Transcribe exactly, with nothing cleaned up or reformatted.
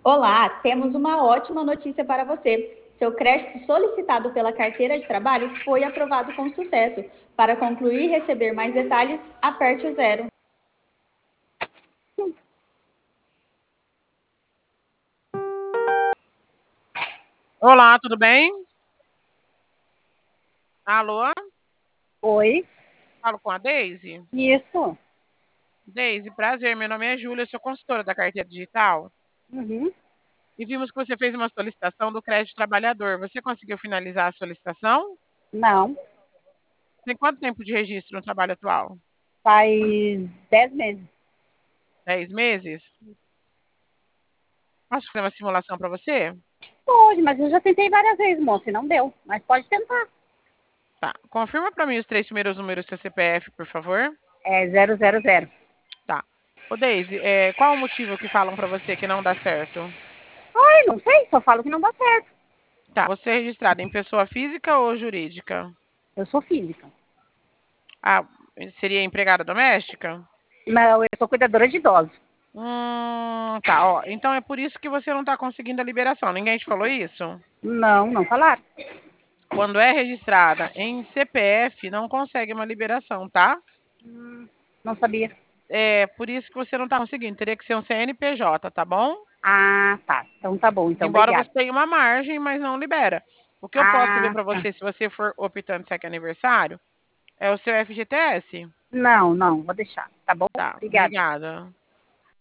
Olá, temos uma ótima notícia para você. Seu crédito solicitado pela carteira de trabalho foi aprovado com sucesso. Para concluir e receber mais detalhes, aperte o zero. Olá, tudo bem? Alô? Oi, Falo com a Deise? isso. Deise, prazer, meu nome é Júlia, eu sou consultora da carteira digital Uhum. e vimos que você fez uma solicitação do crédito trabalhador. Você conseguiu finalizar a solicitação? Não, Tem quanto tempo de registro no trabalho atual? faz dez meses. Dez meses? Posso fazer uma simulação para você? Pode, mas eu já tentei várias vezes, moça, e não deu. Mas pode tentar. Tá. Confirma para mim os três primeiros números do seu C P F, por favor. É zero zero zero. Tá. Ô, Deise, é, qual o motivo que falam para você que não dá certo? Ai, não sei, só falo que não dá certo. Tá. Você é registrada em pessoa física ou jurídica? Eu sou física. Ah, seria empregada doméstica? Não, eu sou cuidadora de idosos. Hum, tá, ó. Então é por isso que você não tá conseguindo a liberação. Ninguém te falou isso? Não, não falaram. Quando é registrada em C P F, não consegue uma liberação, tá? Hum, não sabia. É por isso que você não tá conseguindo. Teria que ser um C N P J, tá bom? Ah, tá. Então tá bom, então, Embora obrigada. você tenha uma margem, mas não libera. O que eu posso ver Ah, pra tá. você, se você for optante se é que é aniversário, é o seu F G T S. Não, não, vou deixar. Tá bom? Tá, Obrigada. obrigada.